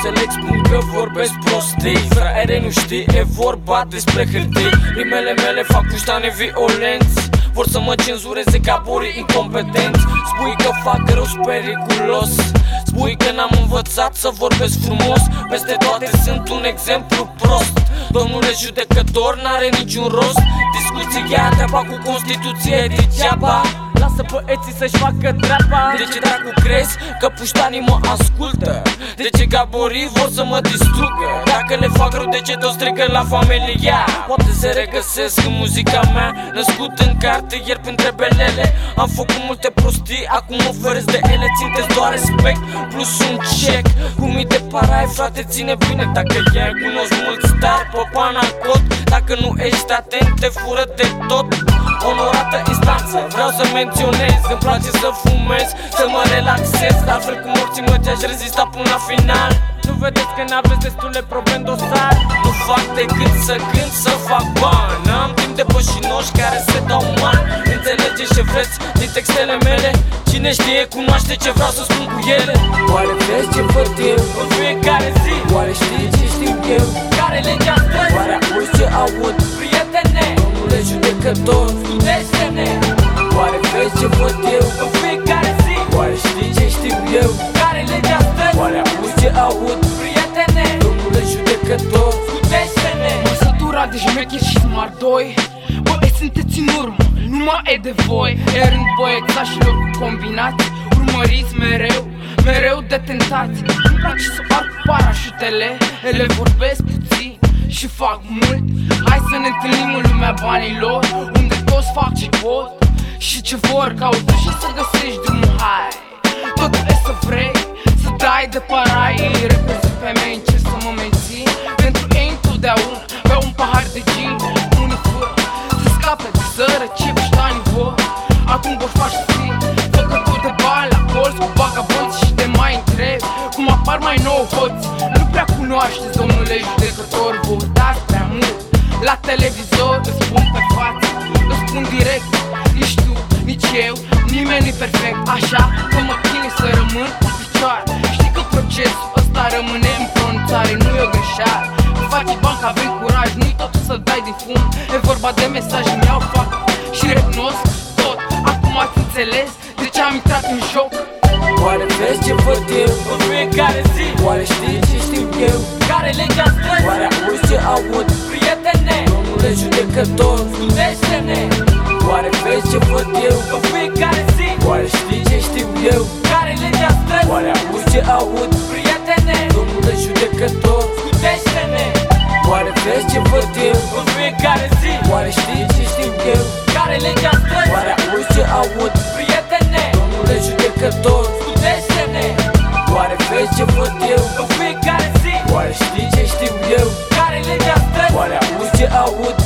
înțeleg, spun că vorbesc prostii. Fraiere, nu știi, e vorba despre hârtii. Rimele mele fac puștani violenți, vor să mă cenzureze ca borii incompetenți. Spui că fac rău periculos, spui că n-am învățat să vorbesc frumos. Peste toate sunt un exemplu prost. Domnule judecător, n-are niciun rost discuții, ia treaba cu Constituție degeaba. Lasă poeții să-și facă treaba. De ce dracu crezi că puștanii mă ascultă? De ce gaborii vor să mă distrugă? Dacă le fac rău, de ce toți strigă la familia? Poate se regăsesc în muzica mea, născut în cartier printre belele. Am făcut multe prostii, acum mă feresc de ele. Ținteți doar respect plus un check cu mii de parai, frate, ține bine. Dacă e cunosc mulți stari pe pana cot, dacă nu ești atent, te fură de tot. Onorată instanță, vreau să menționez, îmi place să fumez, să mă relaxez. La fel cum morții mă te-aș rezista până la final. Nu vedeți că n-aveți destule probleme dosar? Nu fac decât să cânt, să fac bani. N-am timp de bășinoși care se dau mani. Înțelegeți ce vreți din textele mele? Cine știe, cunoaște ce vreau să spun cu ele. Oare vezi ce văd eu în fiecare zi? Oare știi ce știu eu? Care legea străzi? Oare auzi ce aud? Prietene, domnule judecător, studește-ne. Oare vezi ce văd eu în fiecare zi? Oare știi ce știu eu? Care legea străzi? Oare auzi ce aud? Prietene, domnule judecător, studește-ne. Măsătura de șmecheri și smart 2. Bă, sunteți în urmă, nu mai e de voi. E rând băiețașilor cu combinați, urmăriți mereu de tentați. Îmi place să arc parașutele, ele vorbesc puțin și fac mult. Hai să ne întâlnim în lumea banilor, unde toți fac ce pot și ce vor. Caută și să găsești drumul, hai. Totul e să vrei, să dai de parai. Îi reprezint pe mei, încerc să mă mențin. Pentru ei întotdeauna beau un pahar de gin. Unii fură, se scape de sărăcie, puștanii vor. Acum vor face fi făcători de bani la colț cu vagabonți. Și te mai întreb cum apar mai nou hoți. Nu prea cunoașteți, domnule judecător, vă uitați prea mult la televizor. Îți spun pe față, îți spun direct, nici tu, nici eu, nimeni nu-i perfect. Așa că mă chinui să rămân cu picioare. Știi că procesul ăsta rămâne în pronunțare, nu e o greșeală. Nu faci bani că avem curaj, nu-i totul să dai din fum. E vorba de mesaj, îmi iau fac și recunosc tot. Acum ați înțeles de ce am intrat în joc. Oare vezi ce văd eu în fiecare zi? Oare știi ce știu eu? Care legea străzi? Oare auzi ce aud? Prietene, domnule judecător, studește-ne. Oare vezi ce văd eu în fiecare zi? Oare știi ce știu eu? Care legea străzi? Oare auzi ce aud? Prietene, domnule judecător, studește-ne. Oare vezi ce văd eu în fiecare zi? Oare știi ce știu eu? Care legea străzi? Oare auzi ce aud? Prietene, domnule judecător, studește-ne. Oare vezi ce văd eu în fiecare zi? Oare știi ce știu eu? Care legea străzi? Oare auzi ce aud?